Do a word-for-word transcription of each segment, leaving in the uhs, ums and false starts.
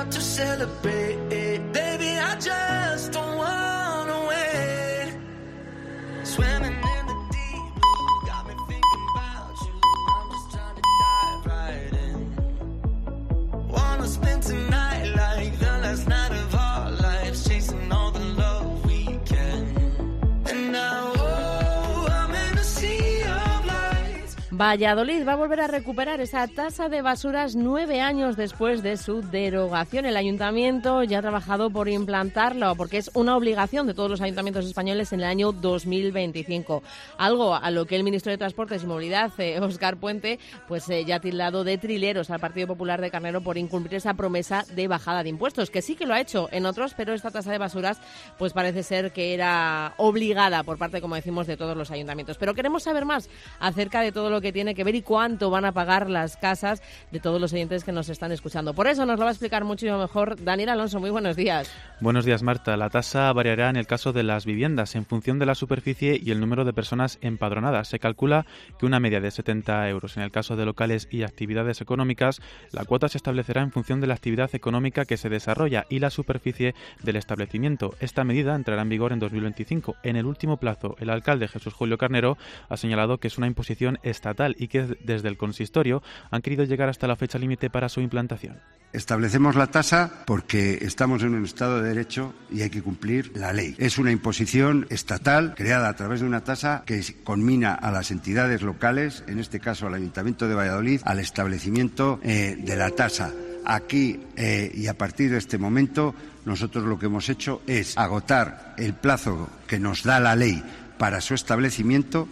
out to celebrate. Baby, I just don't wanna wait. Swimming in the deep blue, got me thinking about you. I'm just trying to dive right in. Wanna spend tonight like the last night of our lives, chasing all the love we can. And now, oh, I'm in a sea of lights. Valladolid va a volver a recuperar esa tasa de basuras nueve años después de su derogación. El ayuntamiento ya ha trabajado por implantarlo, porque es una obligación de todos los ayuntamientos españoles en el año dos mil veinticinco. Algo a lo que el ministro de Transportes y Movilidad, eh, Óscar Puente, pues eh, ya ha tildado de trileros al Partido Popular de Carnero por incumplir esa promesa de bajada de impuestos, que sí que lo ha hecho en otros, pero esta tasa de basuras pues parece ser que era obligada por parte, como decimos, de todos los ayuntamientos. Pero queremos saber más acerca de todo lo que tiene que ver y cuánto van a pagar las casas de todos los oyentes que nos están escuchando. Por eso nos lo va a explicar muchísimo mejor Daniel Alonso. Muy buenos días. Buenos días, Marta. La tasa variará en el caso de las viviendas en función de la superficie y el número de personas empadronadas. Se calcula que una media de setenta euros. En el caso de locales y actividades económicas, la cuota se establecerá en función de la actividad económica que se desarrolla y la superficie del establecimiento. Esta medida entrará en vigor en dos mil veinticinco. En el último plazo, el alcalde Jesús Julio Carnero ha señalado que es una imposición estatal y que desde el consistorio han querido llegar hasta la fecha límite para su implantación. Establecemos la tasa porque estamos en un Estado de Derecho y hay que cumplir la ley. Es una imposición estatal creada a través de una tasa que conmina a las entidades locales, en este caso al Ayuntamiento de Valladolid, al establecimiento eh, de la tasa. Aquí eh, y a partir de este momento nosotros lo que hemos hecho es agotar el plazo que nos da la ley para su establecimiento.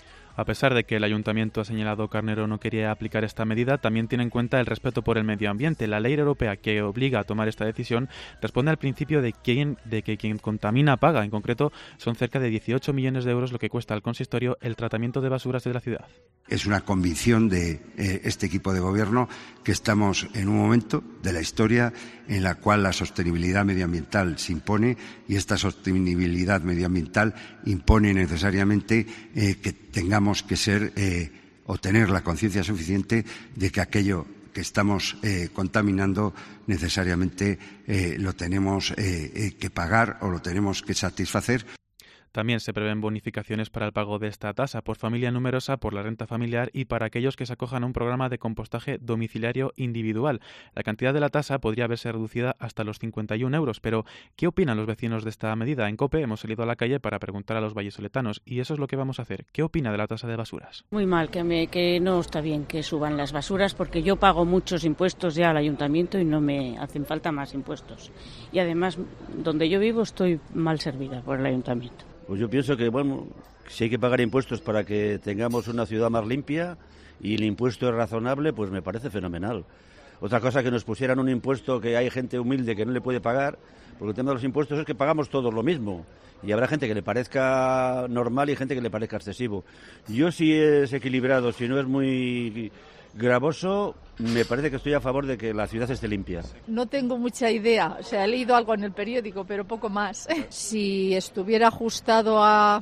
A pesar de que el ayuntamiento ha señalado Carnero no quería aplicar esta medida, también tiene en cuenta el respeto por el medio ambiente. La ley europea que obliga a tomar esta decisión responde al principio de, quien, de que quien contamina paga. En concreto, son cerca de dieciocho millones de euros lo que cuesta al consistorio el tratamiento de basuras de la ciudad. Es una convicción de eh, este equipo de gobierno que estamos en un momento de la historia en la cual la sostenibilidad medioambiental se impone y esta sostenibilidad medioambiental impone necesariamente eh, que tengamos que ser eh, o tener la conciencia suficiente de que aquello que estamos eh, contaminando necesariamente eh, lo tenemos eh, eh, que pagar o lo tenemos que satisfacer. También se prevén bonificaciones para el pago de esta tasa por familia numerosa, por la renta familiar y para aquellos que se acojan a un programa de compostaje domiciliario individual. La cantidad de la tasa podría verse reducida hasta los cincuenta y un euros, pero ¿qué opinan los vecinos de esta medida? En COPE hemos salido a la calle para preguntar a los vallisoletanos y eso es lo que vamos a hacer. ¿Qué opina de la tasa de basuras? Muy mal, que, me, que no está bien que suban las basuras porque yo pago muchos impuestos ya al ayuntamiento y no me hacen falta más impuestos. Y además, donde yo vivo estoy mal servida por el ayuntamiento. Pues yo pienso que, bueno, si hay que pagar impuestos para que tengamos una ciudad más limpia y el impuesto es razonable, pues me parece fenomenal. Otra cosa que nos pusieran un impuesto que hay gente humilde que no le puede pagar, porque el tema de los impuestos es que pagamos todos lo mismo. Y habrá gente que le parezca normal y gente que le parezca excesivo. Yo si es equilibrado, si no es muy gravoso, me parece que estoy a favor de que la ciudad esté limpia. No tengo mucha idea, o sea, he leído algo en el periódico, pero poco más. Si estuviera ajustado a,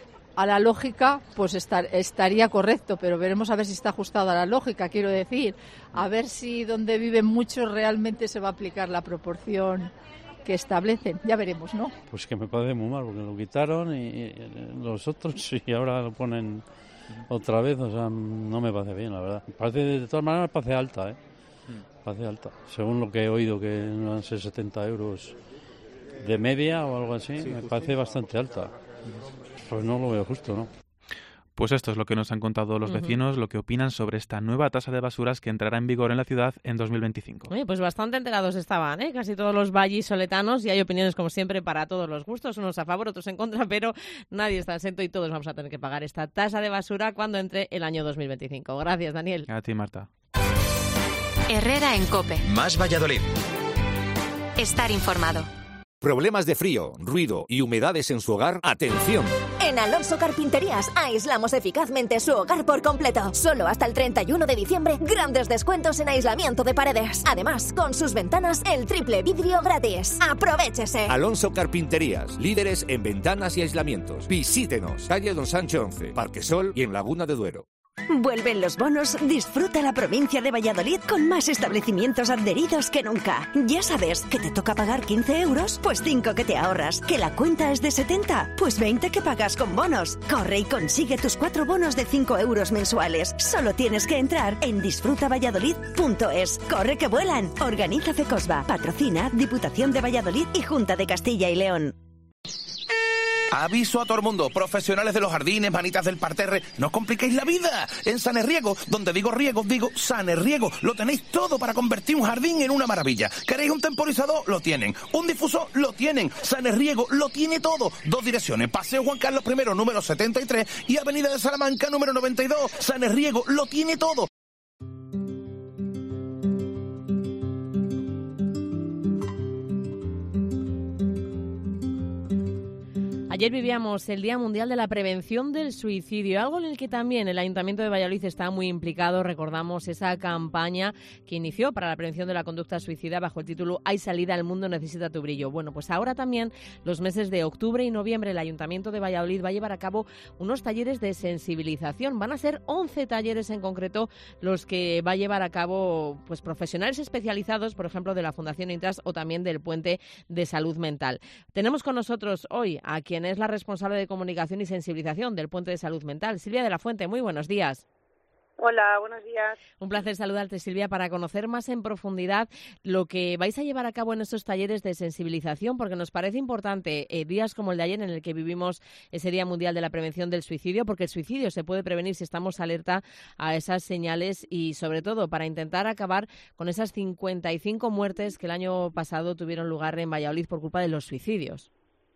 a la lógica, pues estar, estaría correcto, pero veremos a ver si está ajustado a la lógica, quiero decir, a ver si donde viven muchos realmente se va a aplicar la proporción que establecen, ya veremos, ¿no? Pues que me parece muy mal, porque lo quitaron y, y los otros y ahora lo ponen otra vez, o sea, no me parece bien, la verdad. Parece, de todas maneras, me parece alta, ¿eh? Me parece alta. Según lo que he oído, que no van a ser setenta euros de media o algo así, sí, me parece bastante alta. Pues no lo veo justo, ¿no? Pues esto es lo que nos han contado los vecinos, uh-huh. lo que opinan sobre esta nueva tasa de basuras que entrará en vigor en la ciudad en dos mil veinticinco. Oye, pues bastante enterados estaban, ¿eh? Casi todos los vallisoletanos, y hay opiniones como siempre para todos los gustos, unos a favor, otros en contra, pero nadie está exento y todos vamos a tener que pagar esta tasa de basura cuando entre el año dos mil veinticinco. Gracias, Daniel. A ti, Marta. Herrera en COPE. Más Valladolid. Estar informado. ¿Problemas de frío, ruido y humedades en su hogar? ¡Atención! En Alonso Carpinterías aislamos eficazmente su hogar por completo. Solo hasta el treinta y uno de diciembre, grandes descuentos en aislamiento de paredes. Además, con sus ventanas, el triple vidrio gratis. ¡Aprovechese! Alonso Carpinterías, líderes en ventanas y aislamientos. Visítenos, calle Don Sancho once, Parque Sol y en Laguna de Duero. Vuelven los bonos, disfruta la provincia de Valladolid con más establecimientos adheridos que nunca. Ya sabes que te toca pagar quince euros, pues cinco que te ahorras. Que la cuenta es de setenta, pues veinte que pagas con bonos. Corre y consigue tus cuatro bonos de cinco euros mensuales. Solo tienes que entrar en disfruta valladolid punto es. Corre que vuelan. Organiza Fecosba. Patrocina Diputación de Valladolid y Junta de Castilla y León. Aviso a todo el mundo, profesionales de los jardines, manitas del parterre, no os compliquéis la vida. En Sanerriego, donde digo riego, digo Sanerriego, lo tenéis todo para convertir un jardín en una maravilla. ¿Queréis un temporizador? Lo tienen. ¿Un difusor? Lo tienen. Sanerriego lo tiene todo. Dos direcciones, Paseo Juan Carlos primero, número setenta y tres y Avenida de Salamanca, número noventa y dos. Sanerriego lo tiene todo. Ayer vivíamos el Día Mundial de la Prevención del Suicidio, algo en el que también el Ayuntamiento de Valladolid está muy implicado. Recordamos esa campaña que inició para la prevención de la conducta suicida bajo el título Hay salida, el mundo necesita tu brillo. Bueno, pues ahora también los meses de octubre y noviembre el Ayuntamiento de Valladolid va a llevar a cabo unos talleres de sensibilización. Van a ser once talleres en concreto los que va a llevar a cabo pues profesionales especializados, por ejemplo, de la Fundación Intras o también del Puente de Salud Mental. Tenemos con nosotros hoy a quien es la responsable de comunicación y sensibilización del Puente de Salud Mental, Silvia de la Fuente. Muy buenos días. Hola, buenos días. Un placer saludarte, Silvia, para conocer más en profundidad lo que vais a llevar a cabo en estos talleres de sensibilización, porque nos parece importante eh, días como el de ayer en el que vivimos ese Día Mundial de la Prevención del Suicidio, porque el suicidio se puede prevenir si estamos alerta a esas señales y, sobre todo, para intentar acabar con esas cincuenta y cinco muertes que el año pasado tuvieron lugar en Valladolid por culpa de los suicidios.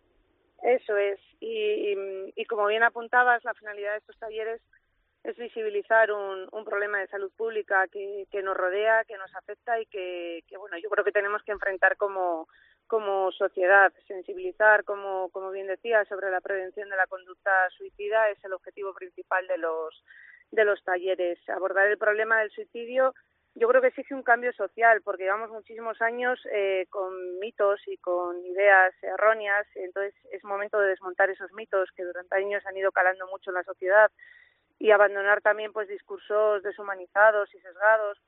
Eso es, y, y como bien apuntabas, la finalidad de estos talleres es visibilizar un, un problema de salud pública que, que nos rodea, que nos afecta y que, que, bueno, yo creo que tenemos que enfrentar como, como sociedad. Sensibilizar, como, como bien decía, sobre la prevención de la conducta suicida es el objetivo principal de los, de los talleres. Abordar el problema del suicidio yo creo que exige un cambio social, porque llevamos muchísimos años eh, con mitos y con ideas erróneas, entonces es momento de desmontar esos mitos que durante años han ido calando mucho en la sociedad y abandonar también pues discursos deshumanizados y sesgados.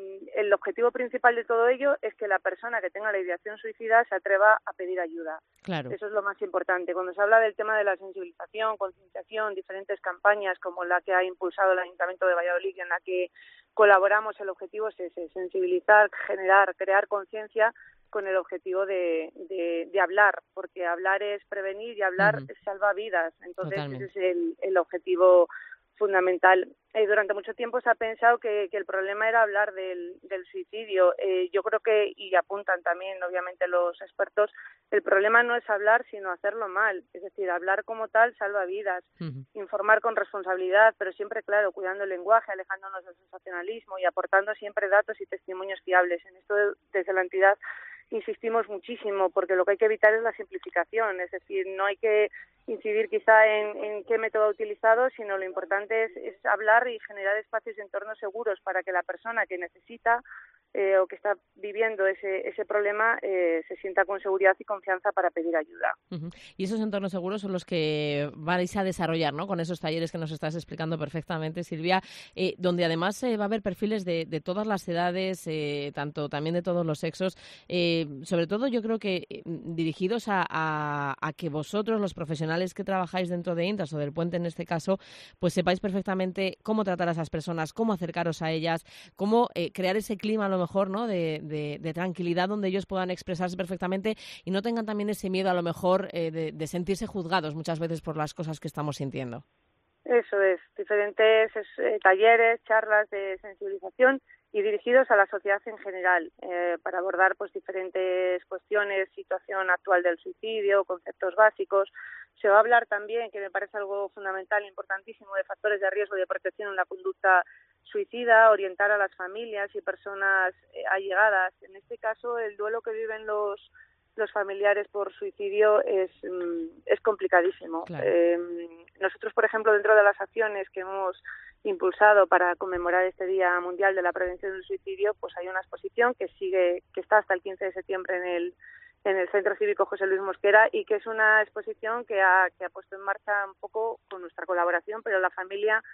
El objetivo principal de todo ello es que la persona que tenga la ideación suicida se atreva a pedir ayuda. Claro. Eso es lo más importante. Cuando se habla del tema de la sensibilización, concienciación, diferentes campañas como la que ha impulsado el Ayuntamiento de Valladolid y en la que colaboramos, el objetivo es ese, sensibilizar, generar, crear conciencia con el objetivo de, de, de hablar, porque hablar es prevenir y hablar uh-huh. salva vidas. Entonces Totalmente. Ese es el, el objetivo fundamental. Eh, durante mucho tiempo se ha pensado que, que el problema era hablar del, del suicidio. Eh, yo creo que, y apuntan también obviamente los expertos, el problema no es hablar sino hacerlo mal. Es decir, hablar como tal salva vidas. Uh-huh. Informar con responsabilidad, pero siempre, claro, cuidando el lenguaje, alejándonos del sensacionalismo y aportando siempre datos y testimonios fiables. En esto, desde la entidad, insistimos muchísimo, porque lo que hay que evitar es la simplificación, es decir, no hay que incidir quizá en, en qué método ha utilizado, sino lo importante es, es hablar y generar espacios y entornos seguros para que la persona que necesita eh, o que está viviendo ese, ese problema eh, se sienta con seguridad y confianza para pedir ayuda. Uh-huh. Y esos entornos seguros son los que vais a desarrollar, ¿no?, con esos talleres que nos estás explicando perfectamente, Silvia, eh, donde además eh, va a haber perfiles de, de todas las edades, eh, tanto también de todos los sexos, eh, sobre todo yo creo que eh, dirigidos a, a, a que vosotros, los profesionales que trabajáis dentro de Intras o del Puente en este caso, pues sepáis perfectamente cómo tratar a esas personas, cómo acercaros a ellas, cómo eh, crear ese clima a lo mejor, ¿no?, de, de, de tranquilidad donde ellos puedan expresarse perfectamente y no tengan también ese miedo a lo mejor eh, de, de sentirse juzgados muchas veces por las cosas que estamos sintiendo. Eso es, diferentes eh, talleres, charlas de sensibilización y dirigidos a la sociedad en general, eh, para abordar pues diferentes cuestiones, situación actual del suicidio, conceptos básicos. Se va a hablar también, que me parece algo fundamental, importantísimo, de factores de riesgo y de protección en la conducta suicida, orientar a las familias y personas eh, allegadas. En este caso, el duelo que viven los los familiares por suicidio es, es complicadísimo. Claro. Eh, nosotros, por ejemplo, dentro de las acciones que hemos impulsado para conmemorar este Día Mundial de la Prevención del Suicidio, pues hay una exposición que sigue, que está hasta el quince de septiembre en el en el Centro Cívico José Luis Mosquera y que es una exposición que ha que ha puesto en marcha un poco con nuestra colaboración, pero la familia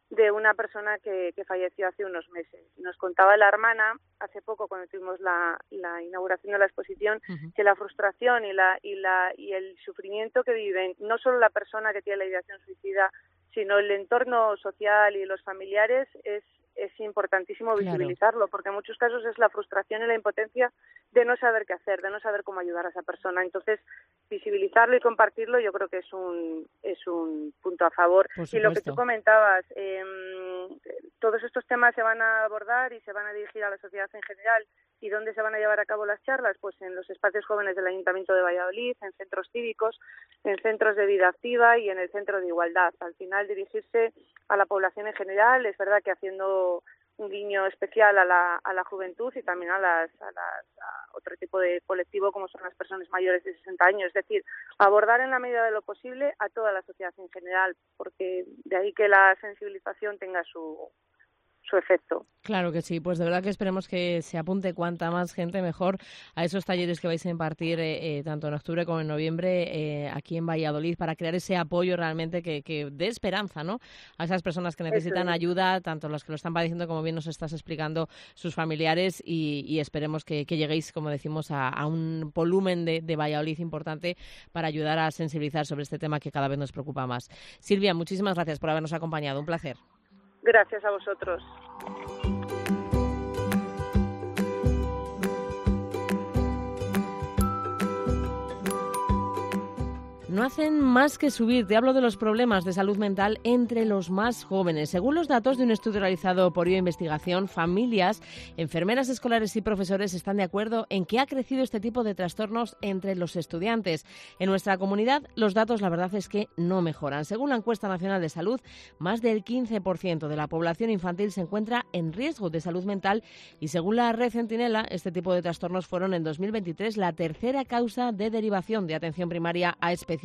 de una persona que, que falleció hace unos meses. Nos contaba la hermana hace poco, cuando tuvimos la, la inauguración de la exposición, uh-huh. que la frustración y, la, y, la, y el sufrimiento que viven no solo la persona que tiene la ideación suicida, sino el entorno social y los familiares es es importantísimo visibilizarlo, claro. porque en muchos casos es la frustración y la impotencia de no saber qué hacer, de no saber cómo ayudar a esa persona. Entonces, visibilizarlo y compartirlo yo creo que es un es un punto a favor. Y lo que tú comentabas, eh, todos estos temas se van a abordar y se van a dirigir a la sociedad en general. ¿Y dónde se van a llevar a cabo las charlas? Pues en los espacios jóvenes del Ayuntamiento de Valladolid, en centros cívicos, en centros de vida activa y en el Centro de Igualdad. Al final, dirigirse a la población en general, es verdad que haciendo un guiño especial a la, a la juventud y también a, las, a, las, a otro tipo de colectivo como son las personas mayores de sesenta años. Es decir, abordar en la medida de lo posible a toda la sociedad en general, porque de ahí que la sensibilización tenga su... su efecto. Claro que sí, pues de verdad que esperemos que se apunte cuanta más gente mejor a esos talleres que vais a impartir eh, eh, tanto en octubre como en noviembre eh, aquí en Valladolid para crear ese apoyo realmente que, que dé esperanza, ¿no?, a esas personas que necesitan es. ayuda, tanto los que lo están padeciendo como bien nos estás explicando sus familiares y, y esperemos que, que lleguéis, como decimos, a, a un volumen de, de Valladolid importante para ayudar a sensibilizar sobre este tema que cada vez nos preocupa más. Silvia, muchísimas gracias por habernos acompañado, un placer. Gracias a vosotros. No hacen más que subir. Te hablo de los problemas de salud mental entre los más jóvenes. Según los datos de un estudio realizado por I O Investigación, familias, enfermeras escolares y profesores están de acuerdo en que ha crecido este tipo de trastornos entre los estudiantes. En nuestra comunidad, los datos, la verdad es que no mejoran. Según la Encuesta Nacional de Salud, más del quince por ciento de la población infantil se encuentra en riesgo de salud mental y según la Red Centinela, este tipo de trastornos fueron en dos mil veintitrés la tercera causa de derivación de atención primaria a especialistas.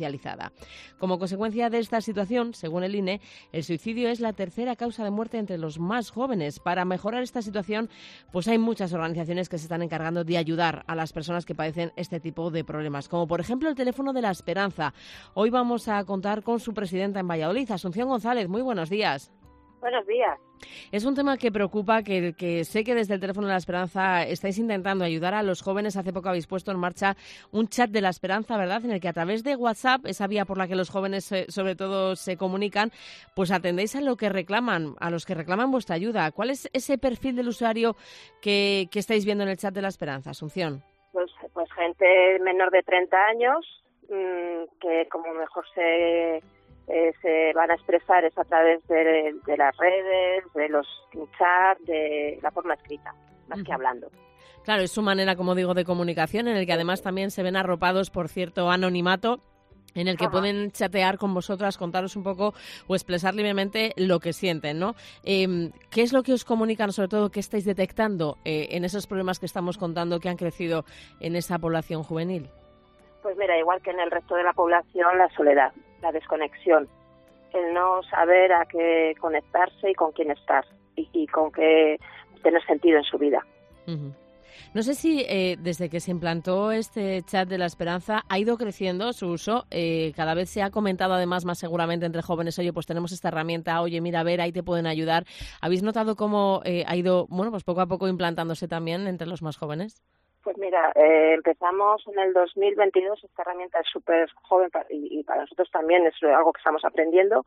Como consecuencia de esta situación, según el I N E, el suicidio es la tercera causa de muerte entre los más jóvenes. Para mejorar esta situación, pues hay muchas organizaciones que se están encargando de ayudar a las personas que padecen este tipo de problemas, como por ejemplo el Teléfono de la Esperanza. Hoy vamos a contar con su presidenta en Valladolid, Asunción González. Muy buenos días. Buenos días. Es un tema que preocupa, que, que sé que desde el Teléfono de la Esperanza estáis intentando ayudar a los jóvenes. Hace poco habéis puesto en marcha un chat de la Esperanza, ¿verdad?, en el que a través de WhatsApp, esa vía por la que los jóvenes eh, sobre todo se comunican, pues atendéis a lo que reclaman, a los que reclaman vuestra ayuda. ¿Cuál es ese perfil del usuario que, que estáis viendo en el chat de la Esperanza, Asunción? Pues, pues gente menor de treinta años, mmm, que como mejor se... Eh, se van a expresar es a través de, de las redes, de los chats, de la forma escrita, más uh-huh. que hablando. Claro, es su manera, como digo, de comunicación, en el que además también se ven arropados por cierto anonimato, en el que Ajá. pueden chatear con vosotras, contaros un poco o expresar libremente lo que sienten, ¿no? Eh, ¿Qué es lo que os comunican, sobre todo, qué estáis detectando eh, en esos problemas que estamos contando que han crecido en esa población juvenil? Pues mira, igual que en el resto de la población, la soledad, la desconexión, el no saber a qué conectarse y con quién estar y, y con qué tener sentido en su vida. Uh-huh. No sé si eh, desde que se implantó este chat de la Esperanza ha ido creciendo su uso, eh, cada vez se ha comentado además más seguramente entre jóvenes, oye, pues tenemos esta herramienta, oye, mira, a ver, ahí te pueden ayudar. ¿Habéis notado cómo eh, ha ido, bueno, pues poco a poco implantándose también entre los más jóvenes? Pues mira, eh, empezamos en el dos mil veintidós, esta herramienta es súper joven para, y, y para nosotros también es algo que estamos aprendiendo.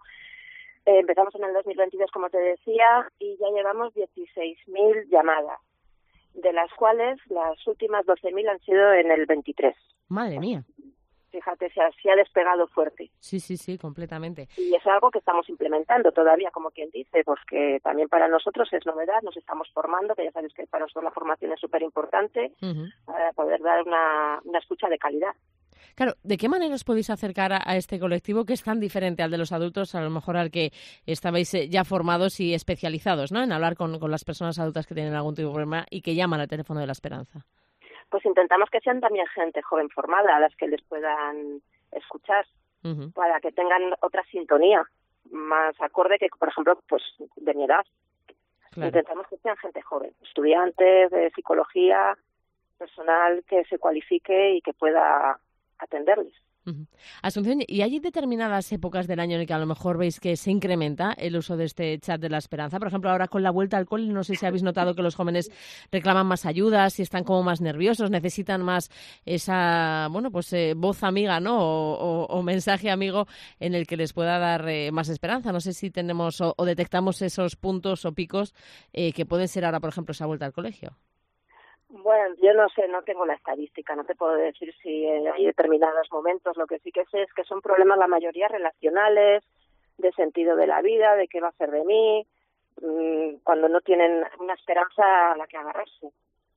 Eh, empezamos en el dos mil veintidós, como te decía, y ya llevamos dieciséis mil llamadas, de las cuales las últimas doce mil han sido en el veintitrés. Madre mía. Fíjate, se ha, se ha despegado fuerte. Sí, sí, sí, completamente. Y es algo que estamos implementando todavía, como quien dice, porque también para nosotros es novedad, nos estamos formando, que ya sabéis que para nosotros la formación es súper importante, uh-huh. para poder dar una, una escucha de calidad. Claro, ¿de qué manera os podéis acercar a, a este colectivo que es tan diferente al de los adultos, a lo mejor al que estabais ya formados y especializados, ¿no?, en hablar con, con las personas adultas que tienen algún tipo de problema y que llaman al Teléfono de la Esperanza? Pues intentamos que sean también gente joven formada a las que les puedan escuchar, uh-huh. para que tengan otra sintonía más acorde que, por ejemplo, pues de mi edad. Claro. Intentamos que sean gente joven, estudiantes de psicología, personal que se cualifique y que pueda atenderles. Uh-huh. Asunción, ¿y hay determinadas épocas del año en el que a lo mejor veis que se incrementa el uso de este chat de la esperanza? Por ejemplo, ahora con la vuelta al cole, no sé si habéis notado que los jóvenes reclaman más ayuda, si están como más nerviosos, necesitan más esa, bueno, pues eh, voz amiga, ¿no? O, o, o mensaje amigo en el que les pueda dar eh, más esperanza. No sé si tenemos o, o detectamos esos puntos o picos eh, que pueden ser ahora, por ejemplo, esa vuelta al colegio. Bueno, yo no sé, no tengo la estadística, no te puedo decir si hay determinados momentos. Lo que sí que sé es que son problemas la mayoría relacionales, de sentido de la vida, de qué va a hacer de mí, cuando no tienen una esperanza a la que agarrarse.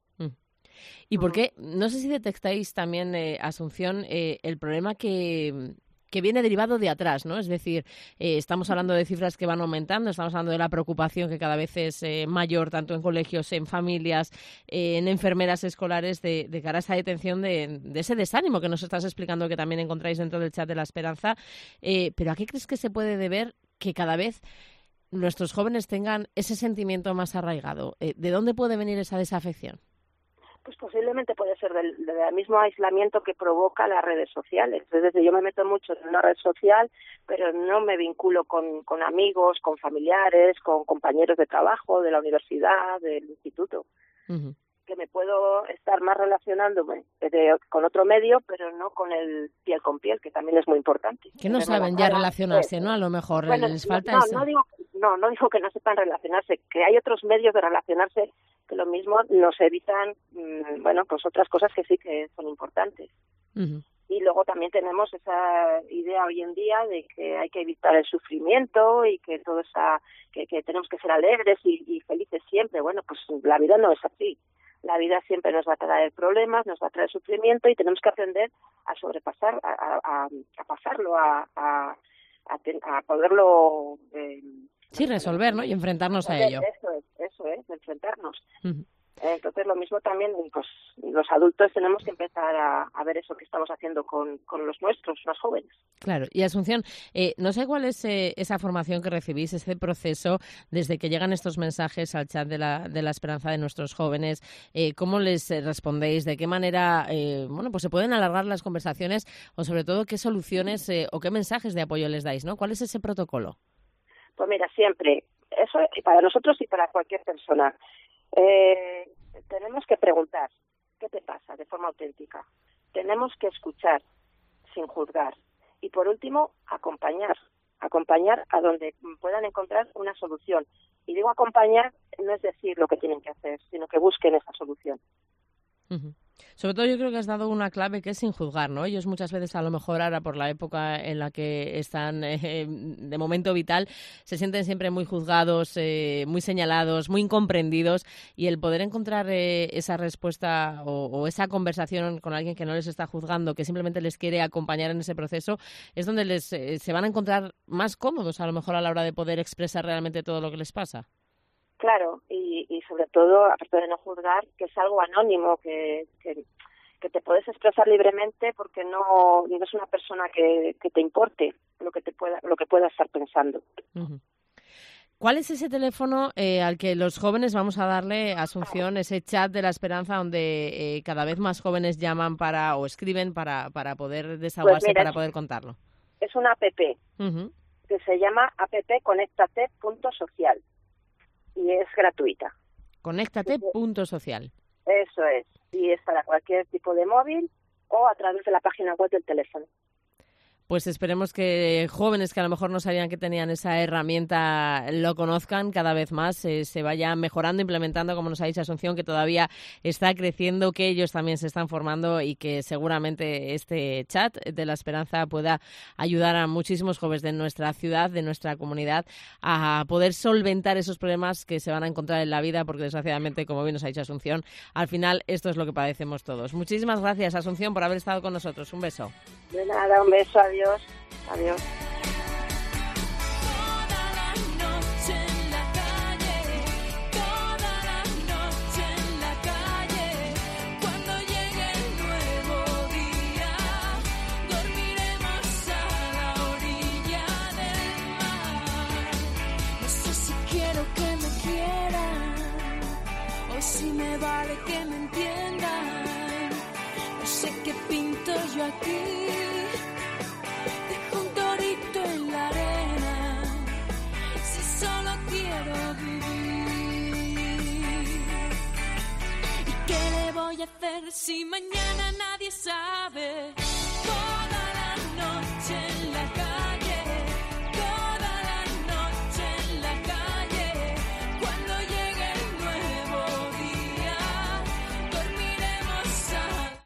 ¿Y por qué? No sé si detectáis también, eh, Asunción, eh, el problema que... que viene derivado de atrás, ¿no? Es decir, eh, estamos hablando de cifras que van aumentando, estamos hablando de la preocupación que cada vez es eh, mayor, tanto en colegios, en familias, eh, en enfermeras escolares, de, de cara a esa detención de, de ese desánimo que nos estás explicando que también encontráis dentro del chat de la esperanza. Eh, ¿Pero a qué crees que se puede deber que cada vez nuestros jóvenes tengan ese sentimiento más arraigado? Eh, ¿De dónde puede venir esa desafección? Pues posiblemente puede ser del, del mismo aislamiento que provoca las redes sociales. Es decir, yo me meto mucho en una red social, pero no me vinculo con, con amigos, con familiares, con compañeros de trabajo, de la universidad, del instituto. Uh-huh. Que me puedo estar más relacionándome de, con otro medio, pero no con el piel con piel, que también es muy importante. Que no saben ya relacionarse, ¿no? A lo mejor bueno, les falta no, eso. No digo, no, no digo que no sepan relacionarse, que hay otros medios de relacionarse que lo mismo nos evitan, mmm, bueno, pues otras cosas que sí que son importantes. Uh-huh. Y luego también tenemos esa idea hoy en día de que hay que evitar el sufrimiento y que todo esa, que, que tenemos que ser alegres y, y felices siempre. Bueno, pues la vida no es así. La vida siempre nos va a traer problemas, nos va a traer sufrimiento y tenemos que aprender a sobrepasar, a, a, a pasarlo, a, a, a, ten, a poderlo... Eh, sí, resolver, ¿no? Y enfrentarnos resolver, a ello. Eso es, eso es, enfrentarnos. Uh-huh. Entonces, lo mismo también, pues los adultos tenemos que empezar a, a ver eso que estamos haciendo con, con los nuestros, más jóvenes. Claro. Y Asunción, eh, no sé cuál es eh, esa formación que recibís, ese proceso, desde que llegan estos mensajes al chat de la, de la esperanza de nuestros jóvenes, eh, ¿cómo les eh, respondéis? ¿De qué manera, eh, bueno, pues se pueden alargar las conversaciones? O sobre todo, ¿qué soluciones eh, o qué mensajes de apoyo les dais, ¿no? ¿Cuál es ese protocolo? Pues mira, siempre, eso para nosotros y para cualquier persona. Eh, tenemos que preguntar qué te pasa de forma auténtica. Tenemos que escuchar sin juzgar. Y por último, acompañar. Acompañar a donde puedan encontrar una solución. Y digo acompañar, no es decir lo que tienen que hacer, sino que busquen esa solución. Uh-huh. Sobre todo yo creo que has dado una clave que es sin juzgar, ¿no? Ellos muchas veces, a lo mejor ahora por la época en la que están eh, de momento vital, se sienten siempre muy juzgados, eh, muy señalados, muy incomprendidos, y el poder encontrar eh, esa respuesta o, o esa conversación con alguien que no les está juzgando, que simplemente les quiere acompañar en ese proceso, es donde les eh, se van a encontrar más cómodos a lo mejor a la hora de poder expresar realmente todo lo que les pasa. Claro, y, y sobre todo, aparte de no juzgar, que es algo anónimo, que, que, que te puedes expresar libremente porque no, no es una persona que, que te importe lo que te pueda, lo que pueda estar pensando. Uh-huh. ¿Cuál es ese teléfono eh, al que los jóvenes vamos a darle, Asunción, ese chat de la esperanza donde eh, cada vez más jóvenes llaman para o escriben para, para poder desahogarse, pues mira, para poder contarlo? Es una app uh-huh. que se llama app conéctate punto social. Y es gratuita. Conéctate punto social. Eso es. Y es para cualquier tipo de móvil o a través de la página web del teléfono. Pues esperemos que jóvenes que a lo mejor no sabían que tenían esa herramienta lo conozcan cada vez más, eh, se vaya mejorando, implementando, como nos ha dicho Asunción, que todavía está creciendo, que ellos también se están formando y que seguramente este chat de la esperanza pueda ayudar a muchísimos jóvenes de nuestra ciudad, de nuestra comunidad, a poder solventar esos problemas que se van a encontrar en la vida, porque desgraciadamente, como bien nos ha dicho Asunción, al final esto es lo que padecemos todos. Muchísimas gracias, Asunción, por haber estado con nosotros. Un beso. De nada, un beso, adiós. Adiós. Si me vale que me entiendan, no sé qué pinto yo aquí. si mañana nadie sabe. Toda la noche en la calle, toda la noche en la calle. Cuando llegue el nuevo día, dormiremos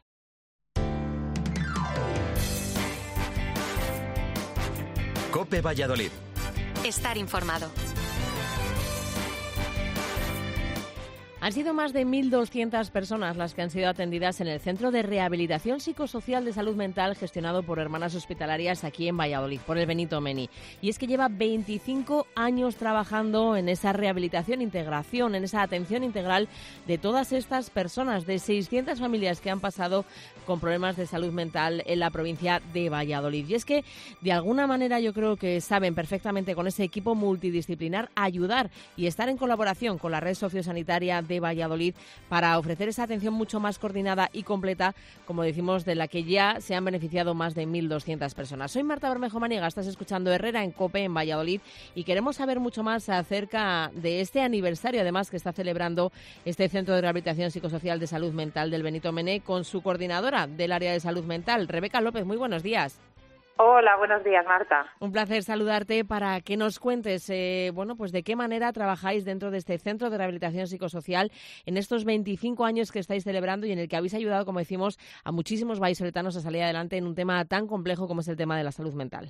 a... COPE Valladolid. Estar informado. Han sido más de mil doscientas personas las que han sido atendidas en el Centro de Rehabilitación Psicosocial de Salud Mental gestionado por Hermanas Hospitalarias aquí en Valladolid, por el Benito Meni. Y es que lleva veinticinco años trabajando en esa rehabilitación, integración, en esa atención integral de todas estas personas, de seiscientas familias que han pasado con problemas de salud mental en la provincia de Valladolid. Y es que, de alguna manera, yo creo que saben perfectamente con ese equipo multidisciplinar ayudar y estar en colaboración con la red sociosanitaria de Valladolid para ofrecer esa atención mucho más coordinada y completa, como decimos, de la que ya se han beneficiado más de mil doscientas personas. Soy Marta Bermejo Maniega, estás escuchando Herrera en COPE en Valladolid y queremos saber mucho más acerca de este aniversario, además, que está celebrando este Centro de Rehabilitación Psicosocial de Salud Mental del Benito Meni con su coordinadora del área de salud mental, Rebeca López. Muy buenos días. Hola, buenos días, Marta. Un placer saludarte para que nos cuentes, eh, bueno, pues de qué manera trabajáis dentro de este Centro de Rehabilitación Psicosocial en estos veinticinco años que estáis celebrando y en el que habéis ayudado, como decimos, a muchísimos vallisoletanos a salir adelante en un tema tan complejo como es el tema de la salud mental.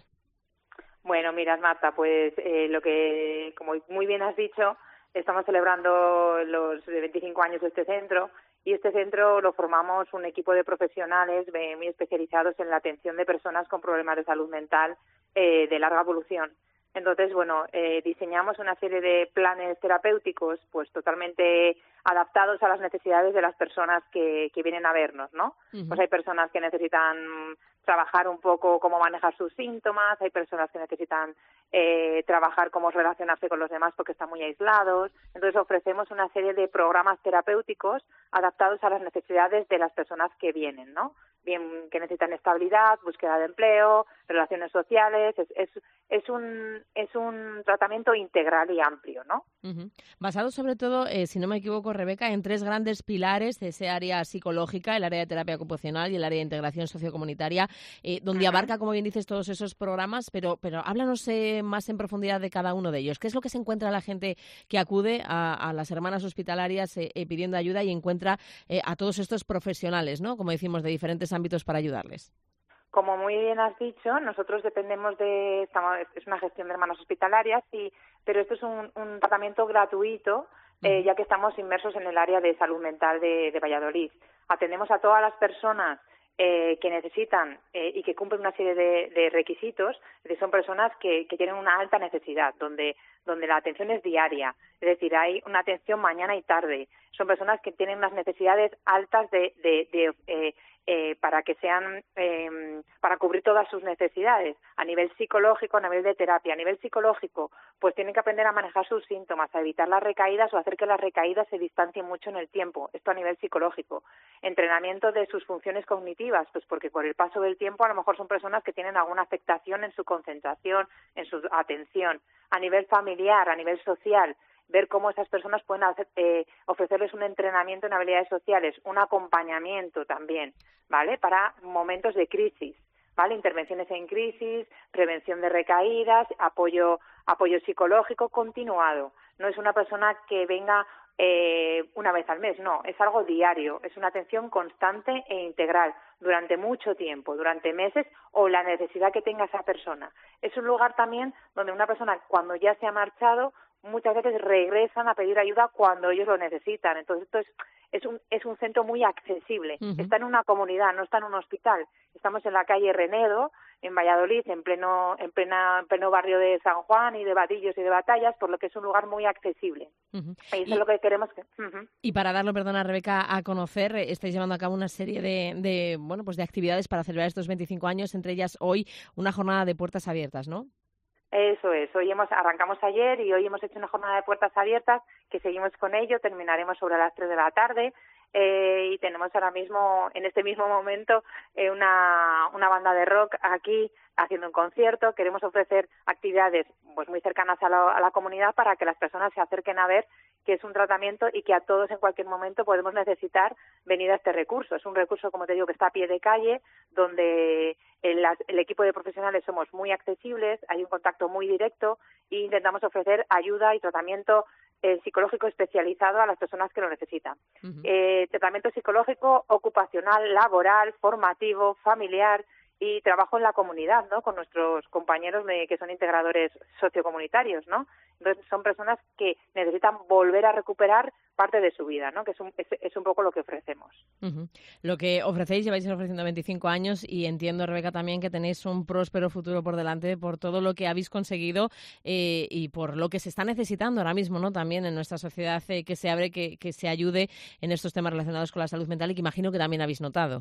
Bueno, mira, Marta, pues eh, lo que, como muy bien has dicho, estamos celebrando los veinticinco años de este centro. Y este centro lo formamos un equipo de profesionales muy especializados en la atención de personas con problemas de salud mental eh, de larga evolución. Entonces, bueno, eh, diseñamos una serie de planes terapéuticos pues totalmente adaptados a las necesidades de las personas que, que vienen a vernos, ¿no? Uh-huh. Pues hay personas que necesitan trabajar un poco cómo manejar sus síntomas, hay personas que necesitan eh, trabajar cómo relacionarse con los demás porque están muy aislados. Entonces ofrecemos una serie de programas terapéuticos adaptados a las necesidades de las personas que vienen, ¿no? Bien que necesitan estabilidad, búsqueda de empleo, relaciones sociales, es, es, es un es un tratamiento integral y amplio, ¿no? Uh-huh. Basado sobre todo, eh, si no me equivoco, Rebeca, en tres grandes pilares de ese área psicológica, el área de terapia ocupacional y el área de integración sociocomunitaria, eh, donde uh-huh. abarca, como bien dices, todos esos programas, pero pero háblanos eh, más en profundidad de cada uno de ellos. ¿Qué es lo que se encuentra la gente que acude a, a las hermanas hospitalarias eh, eh, pidiendo ayuda y encuentra eh, a todos estos profesionales, ¿no? Como decimos, de diferentes ámbitos para ayudarles? Como muy bien has dicho, nosotros dependemos de, estamos, es una gestión de hermanas hospitalarias, sí, pero esto es un, un tratamiento gratuito, eh, ya que estamos inmersos en el área de salud mental de, de Valladolid. Atendemos a todas las personas eh, que necesitan eh, y que cumplen una serie de, de requisitos, que son personas que, que tienen una alta necesidad, donde donde la atención es diaria, es decir, hay una atención mañana y tarde. Son personas que tienen unas necesidades altas de, de, de eh, eh, para que sean eh, para cubrir todas sus necesidades a nivel psicológico, a nivel de terapia. A nivel psicológico, pues tienen que aprender a manejar sus síntomas, a evitar las recaídas o hacer que las recaídas se distancien mucho en el tiempo. Esto a nivel psicológico. Entrenamiento de sus funciones cognitivas, pues porque por el paso del tiempo a lo mejor son personas que tienen alguna afectación en su concentración, en su atención. A nivel familiar, a nivel social, ver cómo esas personas pueden hacer, eh, ofrecerles un entrenamiento en habilidades sociales, un acompañamiento también, ¿vale? Para momentos de crisis, ¿vale? Intervenciones en crisis, prevención de recaídas, apoyo, apoyo psicológico continuado. No es una persona que venga eh, una vez al mes, no, es algo diario, es una atención constante e integral durante mucho tiempo, durante meses o la necesidad que tenga esa persona. Es un lugar también donde una persona cuando ya se ha marchado muchas veces regresan a pedir ayuda cuando ellos lo necesitan. Entonces esto es, es un es un centro muy accesible. Uh-huh. Está en una comunidad, no está en un hospital. Estamos en la calle Renedo, en Valladolid, en pleno en plena en pleno barrio de San Juan y de Vadillos y de Batallas, por lo que es un lugar muy accesible. Uh-huh. Y eso y, es lo que queremos que uh-huh. Y para darlo, perdona, Rebeca, a conocer, estáis llevando a cabo una serie de, de bueno, pues de actividades para celebrar estos veinticinco años, entre ellas hoy una jornada de puertas abiertas, ¿no? Eso es, hoy hemos, arrancamos ayer y hoy hemos hecho una jornada de puertas abiertas que seguimos con ello, terminaremos sobre las tres de la tarde. Eh, y tenemos ahora mismo, en este mismo momento, eh, una, una banda de rock aquí haciendo un concierto. Queremos ofrecer actividades pues muy cercanas a la, a la comunidad para que las personas se acerquen a ver que es un tratamiento y que a todos en cualquier momento podemos necesitar venir a este recurso. Es un recurso, como te digo, que está a pie de calle, donde el, el equipo de profesionales somos muy accesibles, hay un contacto muy directo e intentamos ofrecer ayuda y tratamiento eh, psicológico especializado a las personas que lo necesitan. Uh-huh. Eh, tratamiento psicológico, ocupacional, laboral, formativo, familiar y trabajo en la comunidad, ¿no? Con nuestros compañeros de, que son integradores sociocomunitarios, ¿no? Entonces son personas que necesitan volver a recuperar parte de su vida, ¿no? Que es un, es, es un poco lo que ofrecemos. Uh-huh. Lo que ofrecéis, lleváis ofreciendo veinticinco años y entiendo, Rebeca, también que tenéis un próspero futuro por delante por todo lo que habéis conseguido eh, y por lo que se está necesitando ahora mismo, ¿no? También en nuestra sociedad eh, que se abre, que, que se ayude en estos temas relacionados con la salud mental y que imagino que también habéis notado.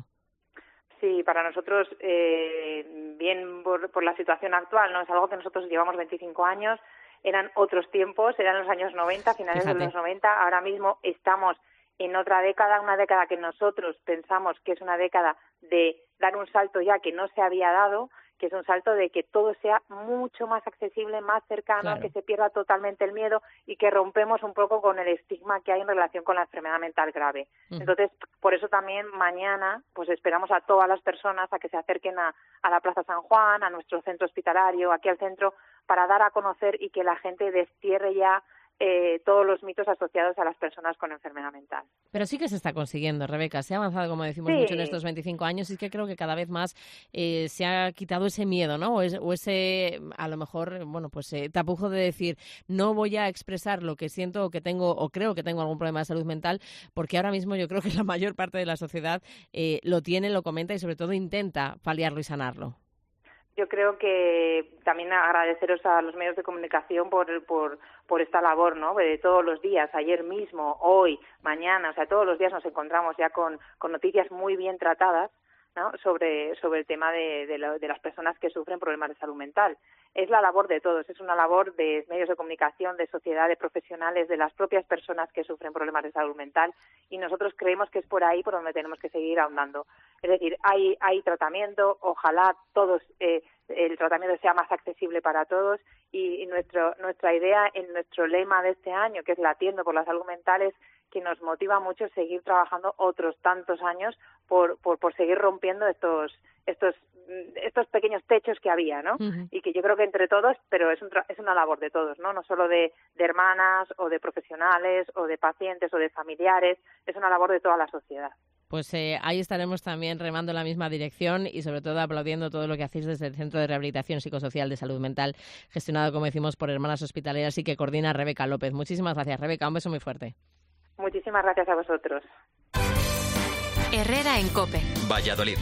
Sí, para nosotros, eh, bien por, por la situación actual, no es algo que nosotros llevamos veinticinco años, eran otros tiempos, eran los años noventa, finales Fíjate. de los noventa, ahora mismo estamos en otra década, una década que nosotros pensamos que es una década de dar un salto ya que no se había dado, que es un salto de que todo sea mucho más accesible, más cercano, claro. que se pierda totalmente el miedo y que rompemos un poco con el estigma que hay en relación con la enfermedad mental grave. Uh-huh. Entonces, por eso también mañana pues esperamos a todas las personas a que se acerquen a, a la Plaza San Juan, a nuestro centro hospitalario, aquí al centro, para dar a conocer y que la gente destierre ya Eh, todos los mitos asociados a las personas con enfermedad mental. Pero sí que se está consiguiendo, Rebeca. Se ha avanzado, como decimos, sí. mucho en estos veinticinco años y es que creo que cada vez más eh, se ha quitado ese miedo, ¿no? O, es, o ese, a lo mejor, bueno, pues eh, tapujo de decir no voy a expresar lo que siento o que tengo o creo que tengo algún problema de salud mental, porque ahora mismo yo creo que la mayor parte de la sociedad eh, lo tiene, lo comenta y sobre todo intenta paliarlo y sanarlo. Yo creo que también agradeceros a los medios de comunicación por, por, por esta labor, ¿no? De todos los días, ayer mismo, hoy, mañana, o sea, todos los días nos encontramos ya con, con noticias muy bien tratadas, ¿no? sobre, sobre el tema de, de, lo, de las personas que sufren problemas de salud mental. Es la labor de todos, es una labor de medios de comunicación, de sociedad, de profesionales, de las propias personas que sufren problemas de salud mental y nosotros creemos que es por ahí por donde tenemos que seguir ahondando. Es decir, hay, hay tratamiento, ojalá todos eh, el tratamiento sea más accesible para todos y, y nuestro, nuestra idea en nuestro lema de este año, que es Latiendo por la Salud Mental, es que nos motiva mucho seguir trabajando otros tantos años por, por, por seguir rompiendo estos estos estos pequeños techos que había, ¿no? Uh-huh. Y que yo creo que entre todos, pero es un tra- es una labor de todos, ¿no? No solo de, de hermanas o de profesionales o de pacientes o de familiares, es una labor de toda la sociedad. Pues eh, ahí estaremos también remando en la misma dirección y sobre todo aplaudiendo todo lo que hacéis desde el Centro de Rehabilitación Psicosocial de Salud Mental, gestionado, como decimos, por Hermanas Hospitaleras y que coordina Rebeca López. Muchísimas gracias, Rebeca. Un beso muy fuerte. Muchísimas gracias a vosotros. Herrera en COPE. Valladolid.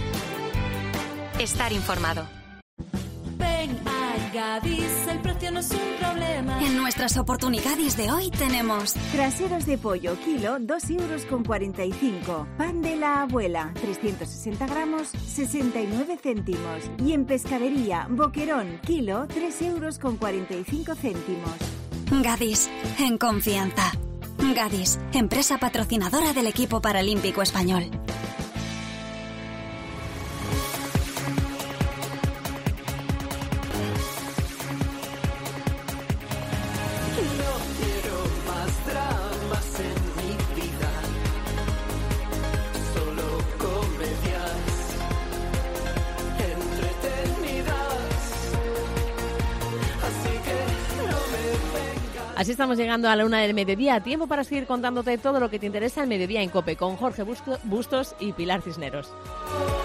Estar informado. Ven a Gadis, el precio no es un problema. En nuestras oportunidades de hoy tenemos traseros de pollo, kilo, dos euros con cuarenta y cinco. Pan de la abuela, trescientos sesenta gramos, sesenta y nueve céntimos. Y en pescadería, boquerón, kilo, tres euros con cuarenta y cinco céntimos. Gadis, en confianza. Gadis, empresa patrocinadora del equipo paralímpico español. Así estamos llegando a la una del mediodía. Tiempo para seguir contándote todo lo que te interesa al mediodía en COPE con Jorge Bustos y Pilar Cisneros.